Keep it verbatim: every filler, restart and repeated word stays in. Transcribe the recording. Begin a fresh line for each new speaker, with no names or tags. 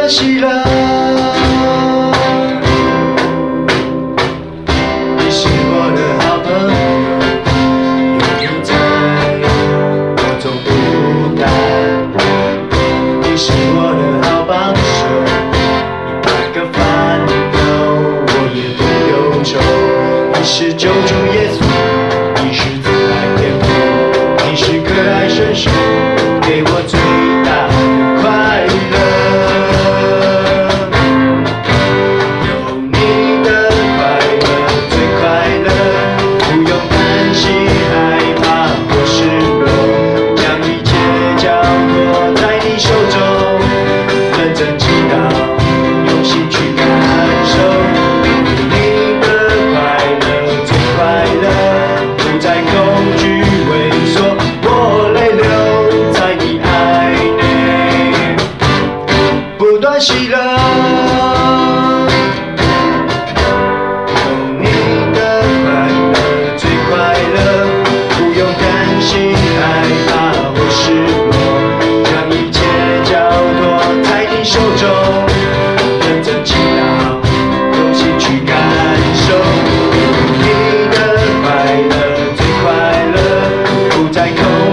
喜乐。你是我的好朋友，有你在，我总不担。你是我的好帮手，一百个烦恼我也不忧愁。你是救主耶稣，你是慈爱天父，你是可爱伸手，给我最大的快乐。有你的快乐最快乐，不用担心害怕或失落，将一切交托在你手中，认真祈祷，用心去感受。有你的快乐最快乐，不再恐惧畏缩或泪流，在你爱内不断喜乐。有你的快乐最快乐，不用担心害怕或失落，将一切交托在你手中，认真祈祷，用心去感受。有你的快乐最快乐，不再恐